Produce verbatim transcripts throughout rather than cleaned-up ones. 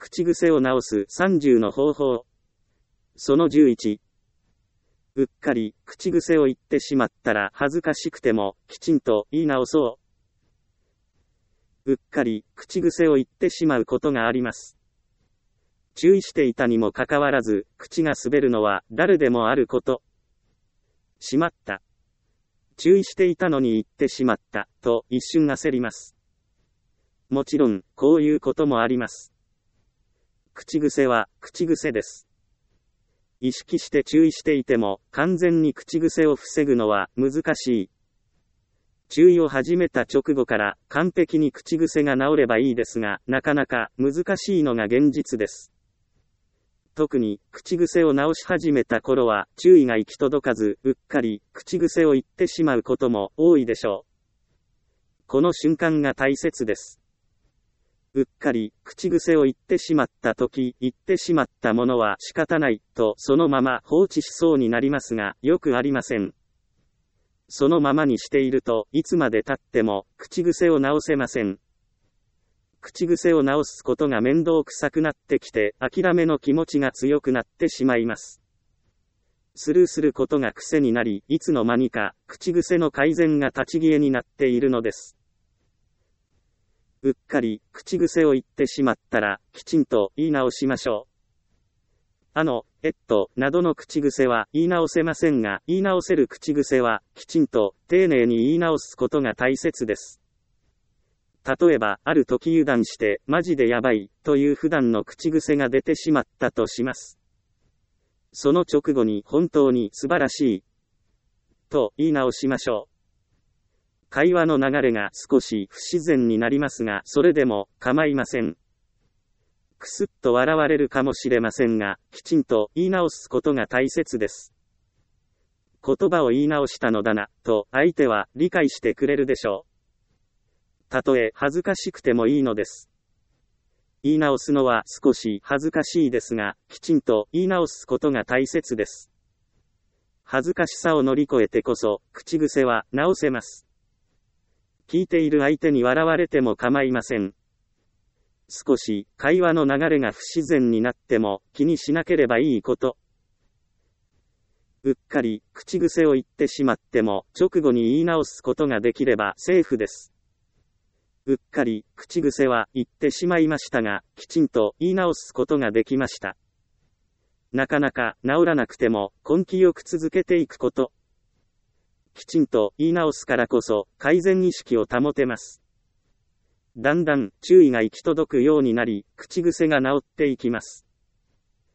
口癖を直すさんじゅうの方法。そのじゅういち。うっかり口癖を言ってしまったら恥ずかしくてもきちんと言い直そう。うっかり口癖を言ってしまうことがあります。注意していたにもかかわらず、口が滑るのは誰でもあること。しまった。注意していたのに言ってしまった、と一瞬焦ります。もちろん、こういうこともあります。口癖は、口癖です。意識して注意していても、完全に口癖を防ぐのは難しい。注意を始めた直後から完璧に口癖が治ればいいですが、なかなか難しいのが現実です。特に、口癖を直し始めた頃は、注意が行き届かず、うっかり、口癖を言ってしまうことも多いでしょう。この瞬間が大切です。うっかり、口癖を言ってしまった時、言ってしまったものは仕方ない、とそのまま放置しそうになりますが、よくありません。そのままにしていると、いつまで経っても、口癖を直せません。口癖を直すことが面倒くさくなってきて、諦めの気持ちが強くなってしまいます。スルーすることが癖になり、いつの間にか、口癖の改善が立ち消えになっているのです。うっかり、口癖を言ってしまったら、きちんと言い直しましょう。あの、えっと、などの口癖は言い直せませんが、言い直せる口癖は、きちんと、丁寧に言い直すことが大切です。例えば、ある時油断して、マジでやばい、という普段の口癖が出てしまったとします。その直後に本当に素晴らしい、と言い直しましょう。会話の流れが少し不自然になりますが、それでも構いません。くすっと笑われるかもしれませんが、きちんと言い直すことが大切です。言葉を言い直したのだな、と相手は理解してくれるでしょう。たとえ恥ずかしくてもいいのです。言い直すのは少し恥ずかしいですが、きちんと言い直すことが大切です。恥ずかしさを乗り越えてこそ、口癖は直せます。聞いている相手に笑われても構いません。少し会話の流れが不自然になっても気にしなければいいこと。うっかり口癖を言ってしまっても直後に言い直すことができればセーフです。うっかり口癖は言ってしまいましたが、きちんと言い直すことができました。なかなか治らなくても根気よく続けていくこと。きちんと言い直すからこそ改善意識を保てます。だんだん注意が行き届くようになり、口癖が治っていきます。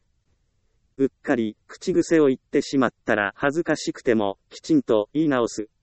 うっかり口癖を言ってしまったら恥ずかしくてもきちんと言い直す。